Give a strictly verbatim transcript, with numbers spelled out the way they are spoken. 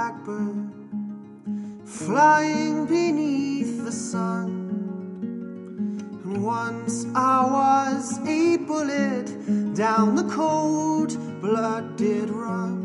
blackbird flying beneath the sun. And once I was a bullet down the cold blood did run.